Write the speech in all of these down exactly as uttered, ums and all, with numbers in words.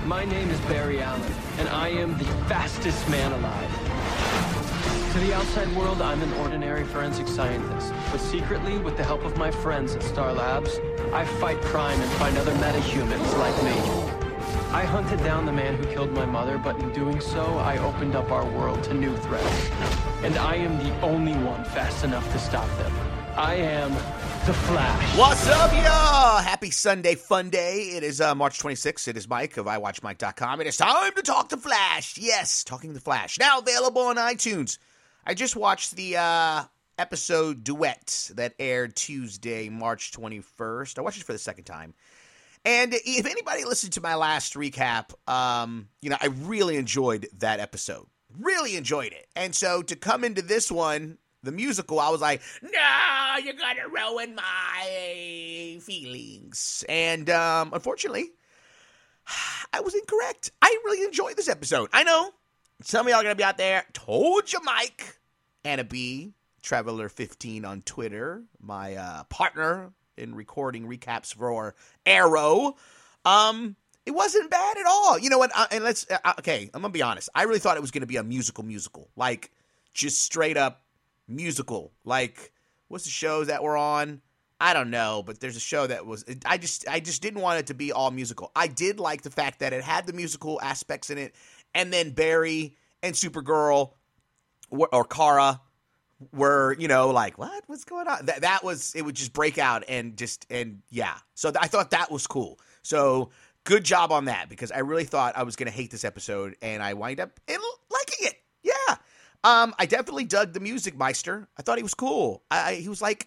My name is Barry Allen, and I am the fastest man alive. To the outside world, I'm an ordinary forensic scientist, but secretly, with the help of my friends at Star Labs, I fight crime and find other metahumans like me. I hunted down the man who killed my mother, but in doing so, I opened up our world to new threats. And I am the only one fast enough to stop them. I am the Flash. What's up, y'all? Happy Sunday fun day. It is uh, March twenty-sixth. It is Mike of i watch mike dot com. It is time to talk the Flash. Yes, talking the Flash. Now available on iTunes. I just watched the uh, episode Duet that aired Tuesday, March twenty-first. I watched it for the second time. And if anybody listened to my last recap, um, you know, I really enjoyed that episode. Really enjoyed it. And so to come into this one, the musical, I was like, no, you're going to ruin my feelings. And um, unfortunately, I was incorrect. I really enjoyed this episode. I know. Some of y'all are going to be out there. Told you, Mike. Anna B, Traveler fifteen on Twitter, my uh, partner in recording recaps for Arrow. Um, it wasn't bad at all. You know what? Uh, and let's, uh, okay, I'm going to be honest. I really thought it was going to be a musical musical. Like, just straight up musical. Like, what's the shows that were on? I don't know, but there's a show that was, I just, I just didn't want it to be all musical. I did like the fact that it had the musical aspects in it, and then Barry and Supergirl or Kara were, you know, like, what? What's going on? That that was, it would just break out and just, and yeah. So th- I thought that was cool. So good job on that, because I really thought I was going to hate this episode, and I wind up in, liking it. Yeah. Um, I definitely dug the music Meister. I thought he was cool. I, I he was like,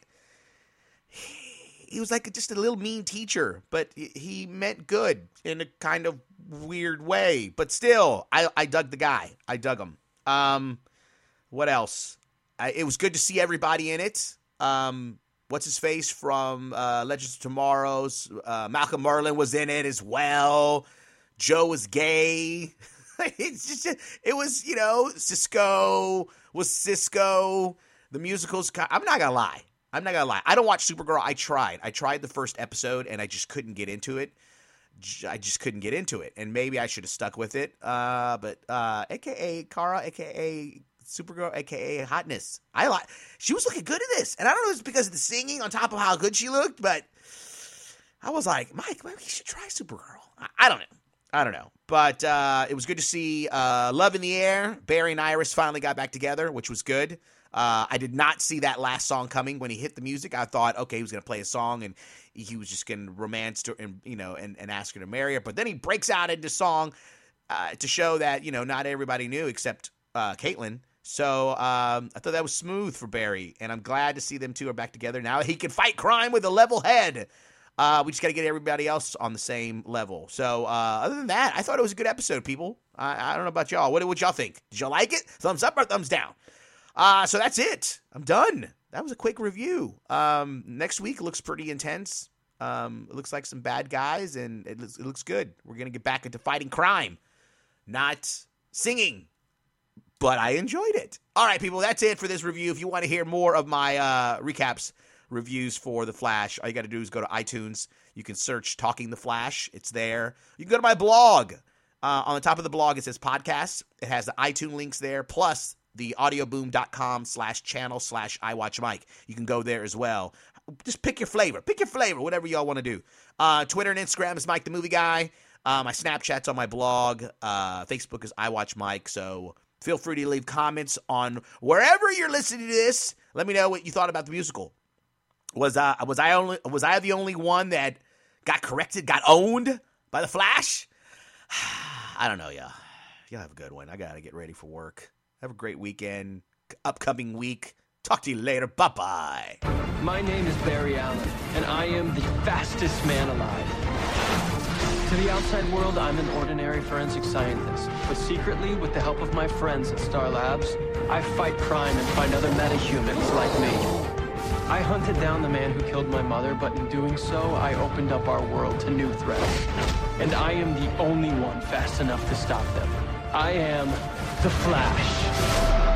he was like just a little mean teacher, but he meant good in a kind of weird way. But still, I, I dug the guy. I dug him. Um, what else? I, it was good to see everybody in it. Um, what's his face from uh, Legends of Tomorrow's? Uh, Malcolm Merlin was in it as well. Joe was gay. It's just, it was, you know, Cisco was Cisco. The musicals, I'm not going to lie. I'm not going to lie. I don't watch Supergirl. I tried. I tried the first episode, and I just couldn't get into it. I just couldn't get into it. And maybe I should have stuck with it. Uh, but uh, A K A Kara, A K A Supergirl, A K A Hotness. I like. She was looking good in this. And I don't know if it's because of the singing on top of how good she looked, but I was like, Mike, maybe you should try Supergirl. I, I don't know. I don't know. But uh, it was good to see uh, Love in the Air. Barry and Iris finally got back together, which was good. Uh, I did not see that last song coming. When he hit the music, I thought, okay, he was going to play a song, and he was just going to romance her and, you know, and, and ask her to marry her. But then he breaks out into song uh, to show that, you know, not everybody knew except uh, Caitlin. So um, I thought that was smooth for Barry, and I'm glad to see them two are back together. Now he can fight crime with a level head. Uh, we just got to get everybody else on the same level. So uh, other than that, I thought it was a good episode, people. I, I don't know about y'all. What did y'all think? Did y'all like it? Thumbs up or thumbs down? Uh, so that's it. I'm done. That was a quick review. Um, next week looks pretty intense. Um, it looks like some bad guys, and it looks, it looks good. We're going to get back into fighting crime, not singing. But I enjoyed it. All right, people, that's it for this review. If you want to hear more of my uh, recaps, reviews for The Flash, all you got to do is go to iTunes. You can search Talking the Flash. It's there. You can go to my blog. Uh, on the top of the blog, it says podcasts. It has the iTunes links there, plus the audioboom.com slash channel slash iWatchMike. You can go there as well. Just pick your flavor. Pick your flavor, whatever y'all want to do. Uh, Twitter and Instagram is Mike the Movie Guy. Uh, my Snapchat's on my blog. Uh, Facebook is iWatchMike. So feel free to leave comments on wherever you're listening to this. Let me know what you thought about the musical. Was uh, was I only was I the only one that got corrected, got owned by the Flash? I don't know, y'all. Y'all have a good one. I gotta get ready for work. Have a great weekend, upcoming week. Talk to you later. Bye-bye. My name is Barry Allen, and I am the fastest man alive. To the outside world, I'm an ordinary forensic scientist. But secretly, with the help of my friends at Star Labs, I fight crime and find other metahumans like me. I hunted down the man who killed my mother, but in doing so, I opened up our world to new threats. And I am the only one fast enough to stop them. I am the Flash.